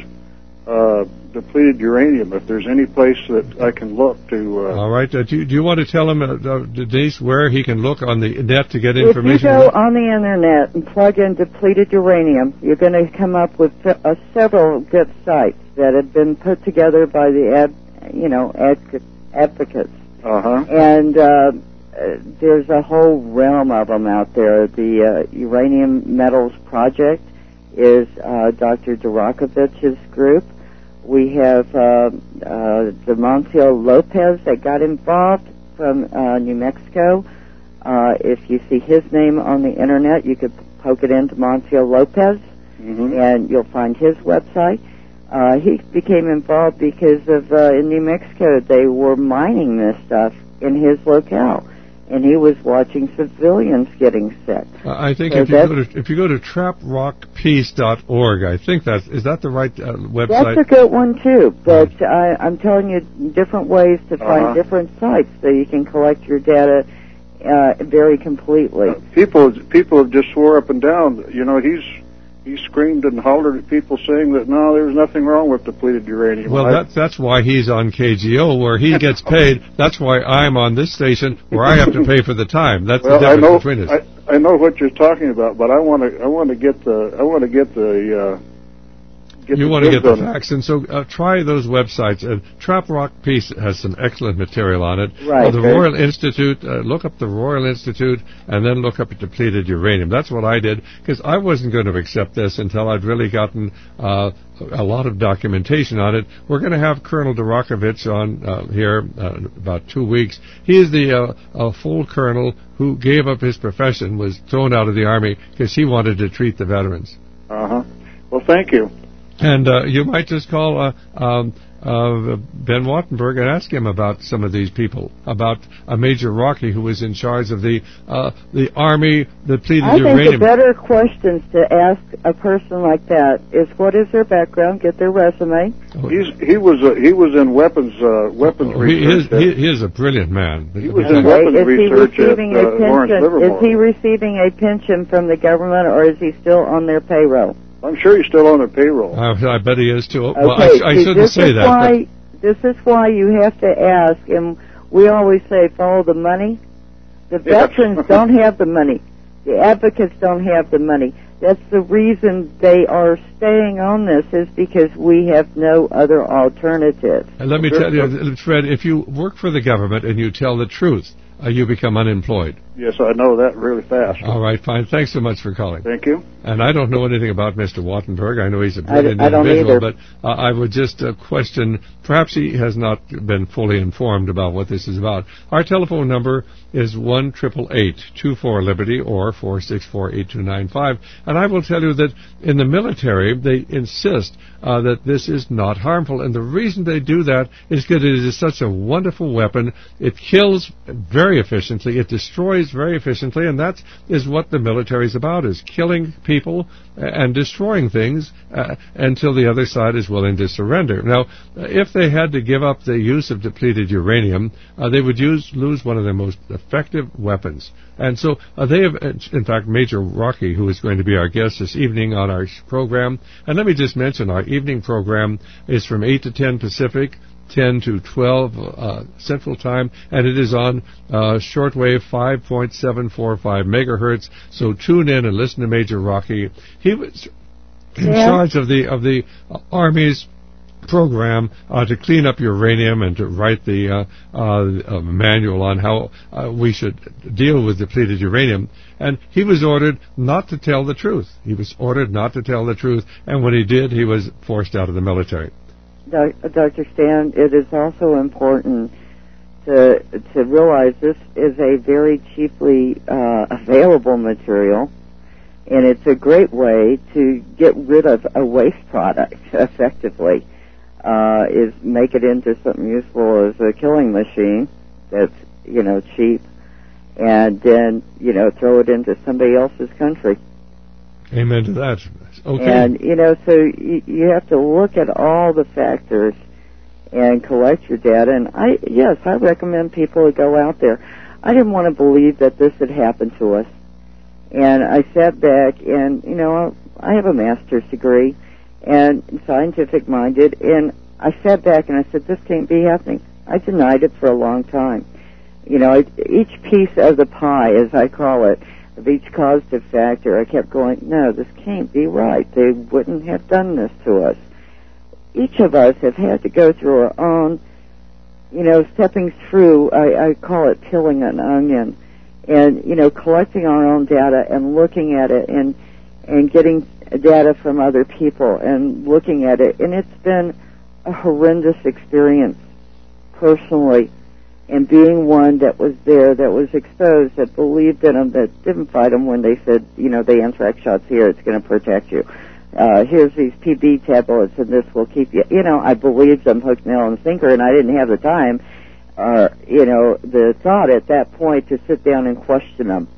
uh, depleted uranium, if there's any place that I can look to. Uh, All right. Uh, do, you, do you want to tell him, uh, uh, Denise, where he can look on the net to get If information? you go on the internet and plug in depleted uranium, you're going to come up with uh, several good sites that have been put together by the ad, you know, ad, advocates. uh-huh. And uh, uh, there's a whole realm of them out there. The uh, Uranium Metals Project is uh, Doctor Durakovich's group. We have uh, uh, the Montiel Lopez that got involved from uh, New Mexico. Uh, if you see his name on the internet, you could poke it into Montiel Lopez, Mm-hmm. and you'll find his website. Uh, he became involved because of uh, in New Mexico they were mining this stuff in his locale, and he was watching civilians getting sick. Uh, I think So if you that's- go to if you go to trap rock peace dot org, I think that's is that the right uh, website? That's a good one too, but I, I'm telling you different ways to find Uh-huh. different sites so you can collect your data uh, very completely. Uh, people people have just swore up and down. You know, he's he screamed and hollered at people saying that no, there's nothing wrong with depleted uranium. Well, I, that's that's why he's on K G O, where he gets paid. That's why I'm on this station, where I have to pay for the time. That's well, the I difference know between us. I, I know what you're talking about, but I want to I want to get the I want to get the. Uh, Get you the want to get goods the on it. facts, and so uh, try those websites. Uh, Trap Rock Peace has some excellent material on it. Right. Uh, the Okay. Royal Institute, uh, look up the Royal Institute, and then look up depleted uranium. That's what I did, because I wasn't going to accept this until I'd really gotten uh, a lot of documentation on it. We're going to have Colonel Durakovich on uh, here uh, in about two weeks. He is the uh, uh, full colonel who gave up his profession, was thrown out of the Army because he wanted to treat the veterans. Uh huh. Well, thank you. And uh, you might just call uh, um, uh, Ben Wattenberg and ask him about some of these people, about uh, Major Rocky, who was in charge of the uh, the Army depleted I uranium. think the better questions to ask a person like that is, what is their background? Get their resume. Oh, He's he was uh, he was in weapons uh, weapons oh, he research. is he, he is a brilliant man. He was Okay, in weapons is he research at receiving a uh, Lawrence pension? Livermore. Is he receiving a pension from the government, or is he still on their payroll? I'm sure he's still on their payroll. I, I bet he is too. Okay, Well, I, I see, shouldn't this say is that. Why, this is why you have to ask, and we always say follow the money. The Yeah. veterans don't have the money. The advocates don't have the money. That's the reason they are staying on this, is because we have no other alternative. And let me tell you, Fred, if you work for the government and you tell the truth, uh, you become unemployed. Yes, I know that really fast. All right, fine. Thanks so much for calling. Thank you. And I don't know anything about Mister Wattenberg. I know he's a I d- brilliant I don't individual, either. but uh, I would just uh, question, perhaps he has not been fully informed about what this is about. Our telephone number is one eight eight eight, two four, Liberty or four six four, eight two nine five. And I will tell you that in the military, they insist uh, that this is not harmful. And the reason they do that is because it is such a wonderful weapon. It kills very efficiently. It destroys very efficiently. And that is what the military is about, is killing people and destroying things uh, until the other side is willing to surrender. Now, if they had to give up the use of depleted uranium, uh, they would use lose one of their most effective weapons. And so uh, they have, in fact, Major Rocky, who is going to be our guest this evening on our program. And let me just mention, our evening program is from eight to ten Pacific, ten to twelve uh, Central Time, and it is on uh, shortwave five point seven four five megahertz. So tune in and listen to Major Rocky. He was in Yeah. charge of the of the uh, Army's program uh, to clean up uranium and to write the uh, uh, uh, manual on how uh, we should deal with depleted uranium. And he was ordered not to tell the truth. He was ordered not to tell the truth, and when he did, he was forced out of the military. Doctor Stan, it is also important to to realize this is a very cheaply uh, available material, and it's a great way to get rid of a waste product effectively. Uh, is make it into something useful as a killing machine that's, you know, cheap, and then, you know, throw it into somebody else's country. Amen to that. Okay. And, you know, so you, you have to look at all the factors and collect your data. And I, yes, I recommend people to go out there. I didn't want to believe that this had happened to us. And I sat back and, you know, I have a master's degree and scientific minded, and I sat back and I said, this can't be happening. I denied it for a long time. You know, each piece of the pie, as I call it, of each causative factor, I kept going, no, this can't be right. They wouldn't have done this to us. Each of us have had to go through our own, you know, stepping through, I, I call it peeling an onion, and, you know, collecting our own data and looking at it and, and getting data from other people and looking at it. And it's been a horrendous experience, personally. And being one that was there, that was exposed, that believed in them, that didn't fight them when they said, you know, the anthrax shots here, it's going to protect you. Uh, here's these P B tablets, and this will keep you. You know, I believed them hook, nail, and sinker, and I didn't have the time, or, you know, the thought at that point to sit down and question them.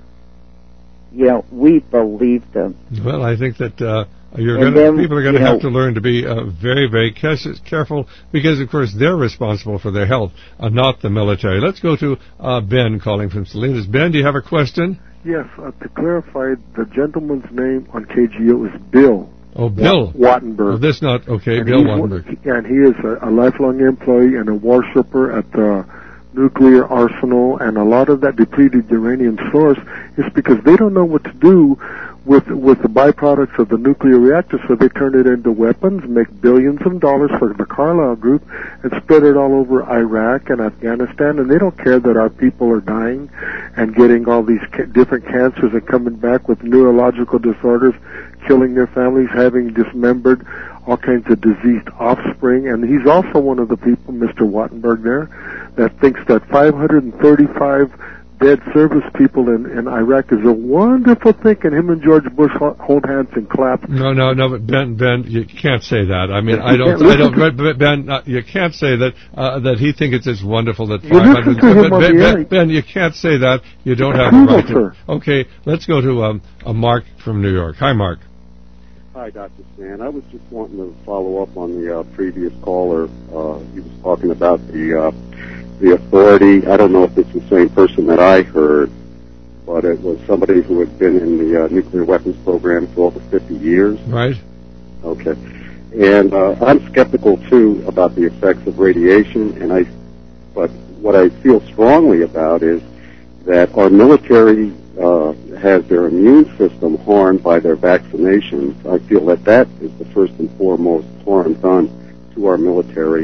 You know, we believed them. Well, I think that uh, you're And gonna, then, people are going to you have know, to learn to be uh, very, very careful because, of course, they're responsible for their health, uh, not the military. Let's go to uh, Ben calling from Salinas. Ben, do you have a question? Yes, uh, to clarify, the gentleman's name on K G O is Bill. Oh, Bill. Wattenberg. Oh, this not, okay, and Bill he's, Wattenberg. And he is a, a lifelong employee and a worshipper at the nuclear arsenal, and a lot of that depleted uranium source is because they don't know what to do with with the byproducts of the nuclear reactor, so they turn it into weapons, make billions of dollars for the Carlyle Group, and spread it all over Iraq and Afghanistan, and they don't care that our people are dying and getting all these ca- different cancers and coming back with neurological disorders, killing their families, having dismembered all kinds of diseased offspring. And he's also one of the people, Mister Wattenberg there, that thinks that five hundred thirty-five dead service people in, in Iraq is a wonderful thing. And him and George Bush hold hands and clap. No, no, no, but Ben, Ben, you can't say that. I mean, I don't, I don't, but Ben, uh, you can't say that, uh, that he thinks it's wonderful that five hundred, ben, ben, ben, ben, you can't say that. You don't have the right to. Okay, let's go to, um, a Mark from New York. Hi, Mark. Hi, Doctor Stan. I was just wanting to follow up on the uh, previous caller. Uh, he was talking about the, uh, the authority. I don't know if it's the same person that I heard, but it was somebody who had been in the uh, nuclear weapons program for over fifty years. Right. Okay. And uh, I'm skeptical, too, about the effects of radiation, and I, but what I feel strongly about is that our military uh, has their immune system harmed by their vaccinations. I feel that that is the first and foremost harm done to our military,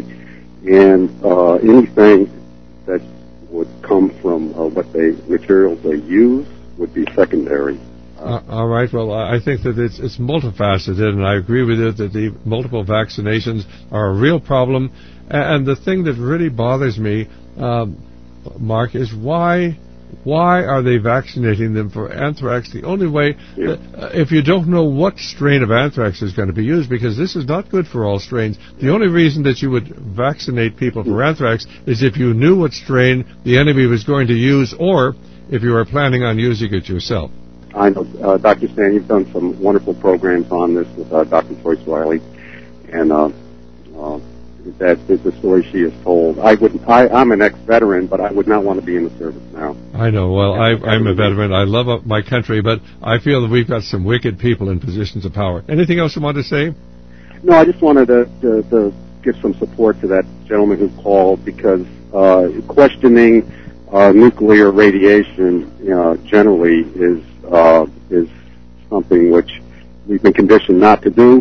and uh, anything that would come from uh, what they materials they use would be secondary. Uh, all right. Well, I think that it's, it's multifaceted, and I agree with you that the multiple vaccinations are a real problem. And the thing that really bothers me, um, Mark, is why why are they vaccinating them for anthrax? The only way, Yeah. uh, if you don't know what strain of anthrax is going to be used, because this is not good for all strains, the only reason that you would vaccinate people for anthrax is if you knew what strain the enemy was going to use, or if you were planning on using it yourself. I know, uh, Doctor Stan, you've done some wonderful programs on this with uh, Doctor Joyce Riley, and uh, uh, that is the story she has told. I would, I, I'm an ex-veteran, but I would not want to be in the service now. I know. Well, I, I'm a veteran. I love my country, but I feel that we've got some wicked people in positions of power. Anything else you want to say? No, I just wanted to, to, to give some support to that gentleman who called, because uh, questioning uh, nuclear radiation uh, generally is uh, is something which we've been conditioned not to do.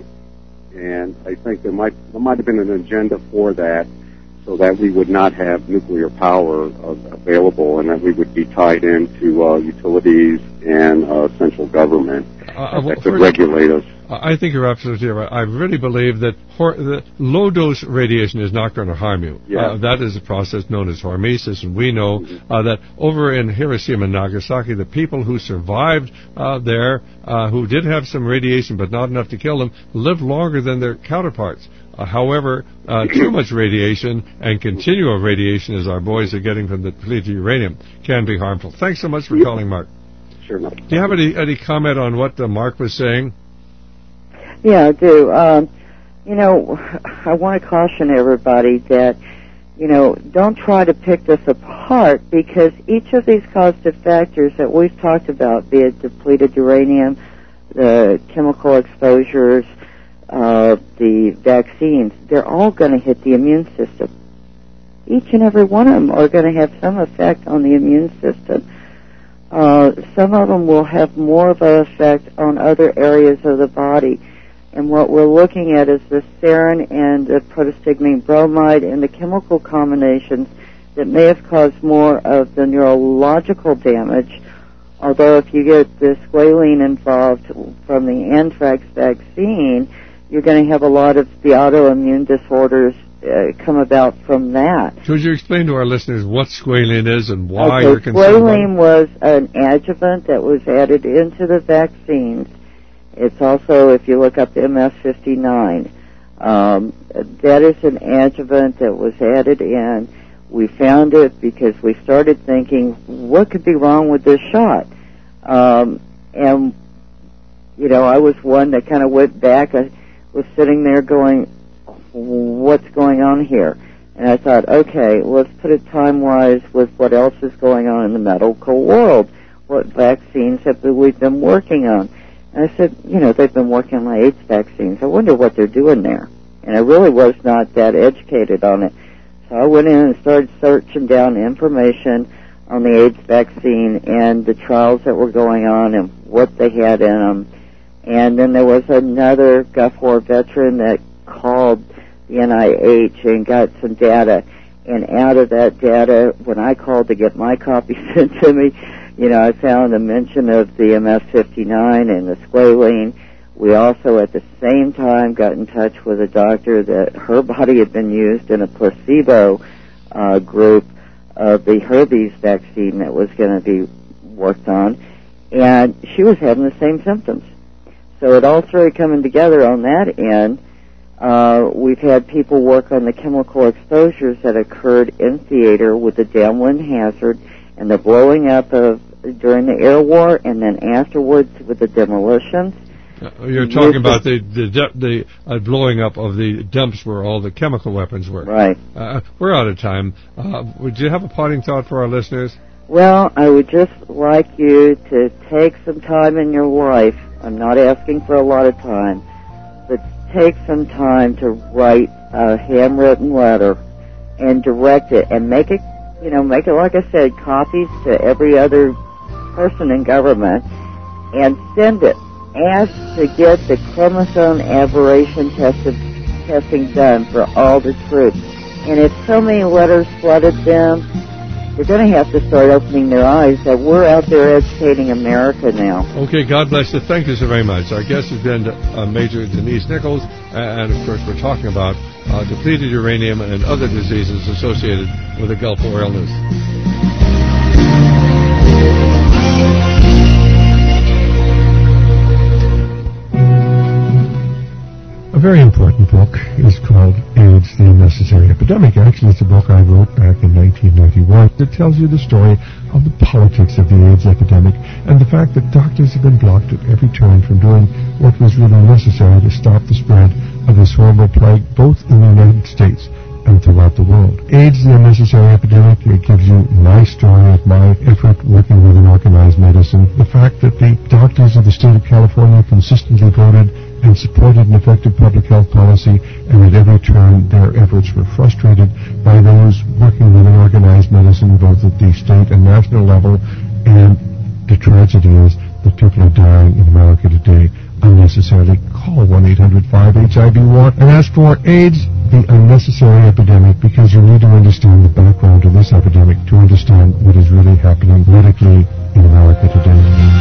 And I think there might there might have been an agenda for that, so that we would not have nuclear power uh, available, and that we would be tied into uh, utilities and uh, central government Uh, well, that could first, regulate us. I think you're absolutely right. I really believe that hor- the low-dose radiation is not going to harm you. Yeah. Uh, that is a process known as hormesis, and we know uh, that over in Hiroshima and Nagasaki, the people who survived uh, there, uh, who did have some radiation but not enough to kill them, lived longer than their counterparts. Uh, however, uh, too much radiation and continual radiation, as our boys are getting from the depleted uranium, can be harmful. Thanks so much for calling, Mark. Sure enough. Do you have any, any comment on what uh, Mark was saying? Yeah, I do. Um, you know, I want to caution everybody that, you know, don't try to pick this apart, because each of these causative factors that we've talked about, be it depleted uranium, the chemical exposures, uh, the vaccines, they're all going to hit the immune system. Each and every one of them are going to have some effect on the immune system. Uh, some of them will have more of an effect on other areas of the body. And what we're looking at is the sarin and the protostigmine bromide and the chemical combinations that may have caused more of the neurological damage. Although if you get the squalene involved from the anthrax vaccine, you're going to have a lot of the autoimmune disorders uh, come about from that. Could you explain to our listeners what squalene is and why okay, you're concerned squalene about it? was an adjuvant that was added into the vaccines. It's also, if you look up M F fifty-nine, um, that is an adjuvant that was added in. We found it because we started thinking, what could be wrong with this shot? Um, and, you know, I was one that kind of went back. I was sitting there going, what's going on here? And I thought, okay, let's put it time-wise with what else is going on in the medical world. What vaccines have we been working on? And I said, you know, they've been working on my AIDS vaccines. I wonder what they're doing there. And I really was not that educated on it. So I went in and started searching down information on the AIDS vaccine and the trials that were going on and what they had in them. And then there was another Gulf War veteran that called the N I H and got some data. And out of that data, when I called to get my copy sent to me, you know, I found a mention of the M F fifty-nine and the squalene. We also, at the same time, got in touch with a doctor that her body had been used in a placebo uh, group of the herpes vaccine that was going to be worked on, and she was having the same symptoms. So it all started coming together on that end. Uh, we've had people work on the chemical exposures that occurred in theater with the downwind hazard and the blowing up of during the air war, and then afterwards with the demolitions. Uh, you're talking about the the, the uh, blowing up of the dumps where all the chemical weapons were. Right. Uh, we're out of time. Uh, would you have a parting thought for our listeners? Well, I would just like you to take some time in your life. I'm not asking for a lot of time, but take some time to write a handwritten letter and direct it and make it, you know, make it, like I said, copies to every other person in government and send it. Ask to get the chromosome aberration tested, testing done for all the troops. And if so many letters flooded them, they're going to have to start opening their eyes that we're out there educating America now. Okay, God bless you. Thank you so very much. Our guest has been uh, Major Denise Nichols, and of course we're talking about uh, depleted uranium and other diseases associated with the Gulf War illness. A very important book is called AIDS, the Unnecessary Epidemic. Actually, it's a book I wrote back in nineteen ninety-one. It tells you the story of the politics of the AIDS epidemic and the fact that doctors have been blocked at every turn from doing what was really necessary to stop the spread of this horrible plague, both in the United States and throughout the world. AIDS, the Unnecessary Epidemic, it gives you my story of my effort working with an organized medicine. The fact that the doctors of the state of California consistently voted and supported an effective public health policy, and at every turn their efforts were frustrated by those working with an organized medicine, both at the state and national level. And the tragedy is that people are dying in America today unnecessarily. Call one eight hundred five H I V war and ask for AIDS, the Unnecessary Epidemic, because you need to understand the background to this epidemic to understand what is really happening medically in America today.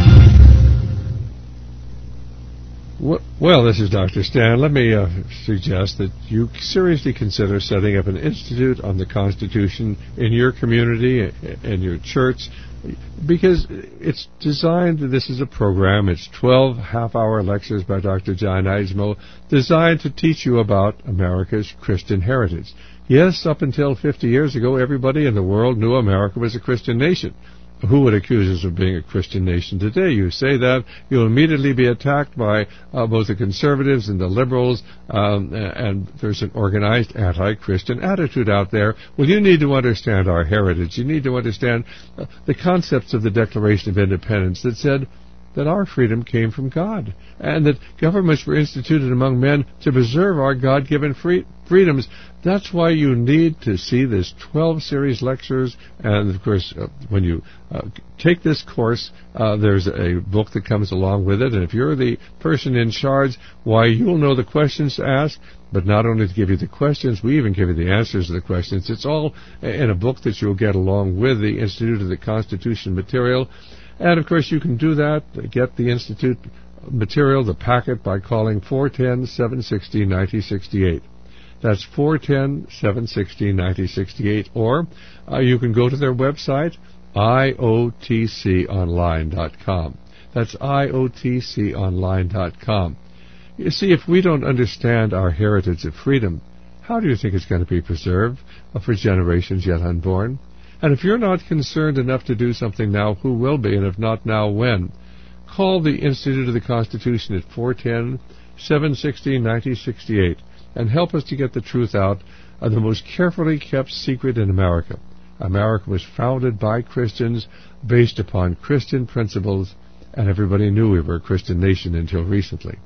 Well, this is Doctor Stan. Let me uh, suggest that you seriously consider setting up an institute on the Constitution in your community and your church, because it's designed, this is a program, it's twelve half-hour lectures by Doctor John Eismo, designed to teach you about America's Christian heritage. Yes, up until fifty years ago, everybody in the world knew America was a Christian nation. Who would accuse us of being a Christian nation today? You say that, you'll immediately be attacked by uh, both the conservatives and the liberals, um, and there's an organized anti-Christian attitude out there. Well, you need to understand our heritage. You need to understand uh, the concepts of the Declaration of Independence that said that our freedom came from God, and that governments were instituted among men to preserve our God-given free freedoms. That's why you need to see this twelve series lectures, and of course, uh, when you uh, take this course, uh, there's a book that comes along with it, and if you're the person in charge, why, you'll know the questions to ask, but not only to give you the questions, we even give you the answers to the questions. It's all in a book that you'll get along with the Institute of the Constitution material. And, of course, you can do that, get the Institute material, the packet, by calling four one zero, seven six zero, nine zero six eight. That's four one zero, seven six zero, nine zero six eight. Or uh, you can go to their website, I O T C online dot com. That's I O T C online dot com. You see, if we don't understand our heritage of freedom, how do you think it's going to be preserved uh, for generations yet unborn? And if you're not concerned enough to do something now, who will be? And if not now, when? Call the Institute of the Constitution at four one zero, seven six zero, nine zero six eight and help us to get the truth out of the most carefully kept secret in America. America was founded by Christians based upon Christian principles, and everybody knew we were a Christian nation until recently.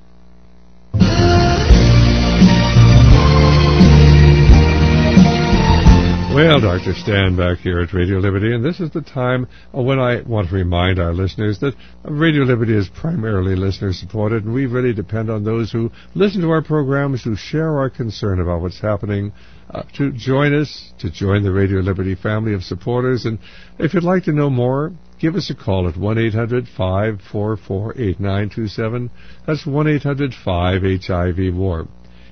Well, Doctor Stan back here at Radio Liberty, and this is the time when I want to remind our listeners that Radio Liberty is primarily listener-supported, and we really depend on those who listen to our programs, who share our concern about what's happening, uh, to join us, to join the Radio Liberty family of supporters. And if you'd like to know more, give us a call at one eight hundred, five four four, eight nine two seven. That's one eight hundred, five H I V war.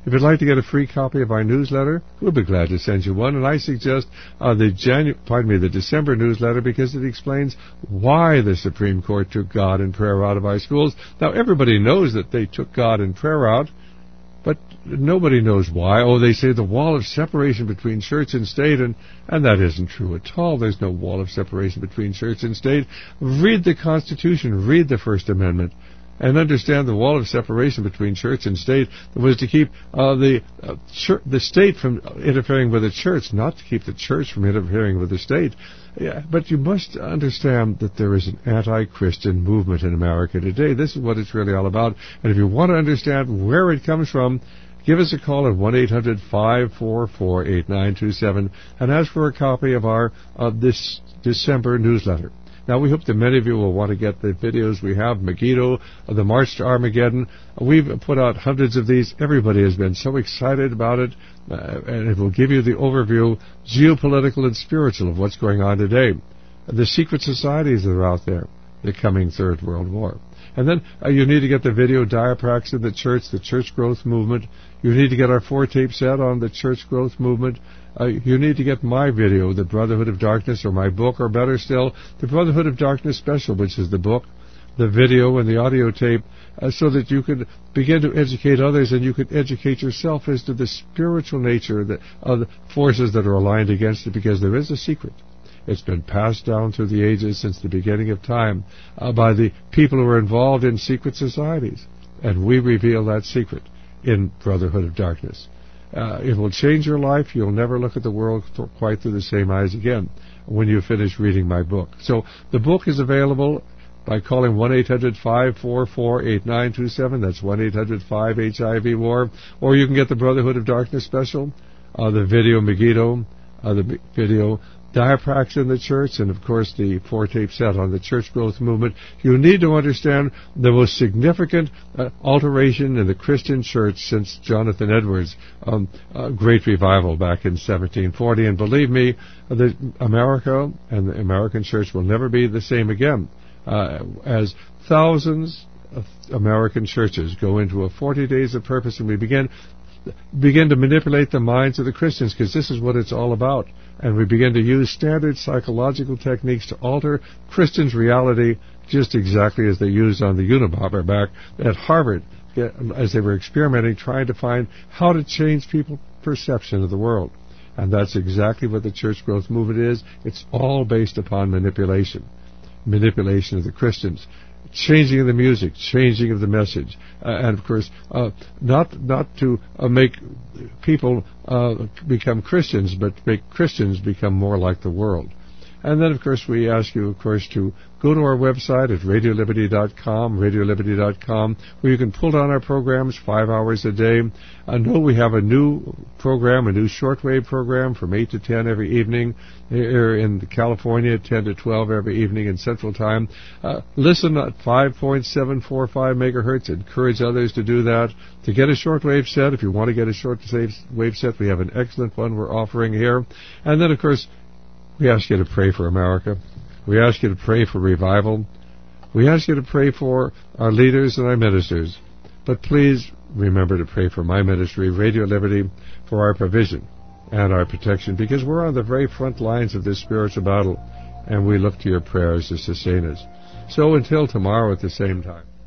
If you'd like to get a free copy of our newsletter, we'll be glad to send you one. And I suggest uh, the Janu- pardon me, the December newsletter because it explains why the Supreme Court took God and prayer out of our schools. Now, everybody knows that they took God and prayer out, but nobody knows why. Oh, they say the wall of separation between church and state, and, and that isn't true at all. There's no wall of separation between church and state. Read the Constitution, read the First Amendment, and understand the wall of separation between church and state was to keep uh, the uh, church, the state from interfering with the church, not to keep the church from interfering with the state. Yeah, but you must understand that there is an anti-Christian movement in America today. This is what it's really all about. And if you want to understand where it comes from, give us a call at one eight hundred five four four eight nine two seven and ask for a copy of our uh, this December newsletter. Now, we hope that many of you will want to get the videos we have, Megiddo, uh, the March to Armageddon. We've put out hundreds of these. Everybody has been so excited about it, uh, and it will give you the overview, geopolitical and spiritual, of what's going on today. The secret societies that are out there, the coming Third World War. And then uh, you need to get the video Diaprax in the Church, the Church Growth Movement. You need to get our four-tape set on the Church Growth Movement. Uh, you need to get my video, The Brotherhood of Darkness, or my book, or better still, The Brotherhood of Darkness Special, which is the book, the video, and the audio tape, uh, so that you could begin to educate others and you could educate yourself as to the spiritual nature of the, of the forces that are aligned against it, because there is a secret. It's been passed down through the ages since the beginning of time uh, by the people who are involved in secret societies. And we reveal that secret in Brotherhood of Darkness. Uh, it will change your life. You'll never look at the world th- quite through the same eyes again when you finish reading my book. So the book is available by calling one eight hundred five four four eight nine two seven. That's one eight hundred five H I V war. Or you can get the Brotherhood of Darkness special, uh, the video Megiddo, uh, the video Diaprax in the Church, and of course the four-tape set on the Church Growth Movement. You need to understand the most significant uh, alteration in the Christian Church since Jonathan Edwards' um, uh, great revival back in seventeen forty. And believe me, the America and the American Church will never be the same again, uh, as thousands of American churches go into a forty days of purpose, and we begin begin to manipulate the minds of the Christians, because this is what it's all about. And we begin to use standard psychological techniques to alter Christians' reality just exactly as they used on the Unabomber back at Harvard, as they were experimenting, trying to find how to change people's perception of the world. And that's exactly what the Church Growth Movement is. It's all based upon manipulation. Manipulation of the Christians. Changing of the music, changing of the message, uh, and of course, uh, not not to uh, make people uh, become Christians, but make Christians become more like the world. And then, of course, we ask you, of course, to go to our website at radio liberty dot com, radio liberty dot com, where you can pull down our programs five hours a day. I know we have a new program, a new shortwave program from eight to ten every evening here in California, ten to twelve every evening in Central Time. Uh, listen at five point seven four five megahertz. Encourage others to do that. To get a shortwave set, if you want to get a shortwave set, we have an excellent one we're offering here. And then, of course, we ask you to pray for America. We ask you to pray for revival. We ask you to pray for our leaders and our ministers. But please remember to pray for my ministry, Radio Liberty, for our provision and our protection, because we're on the very front lines of this spiritual battle, and we look to your prayers to sustain us. So until tomorrow at the same time.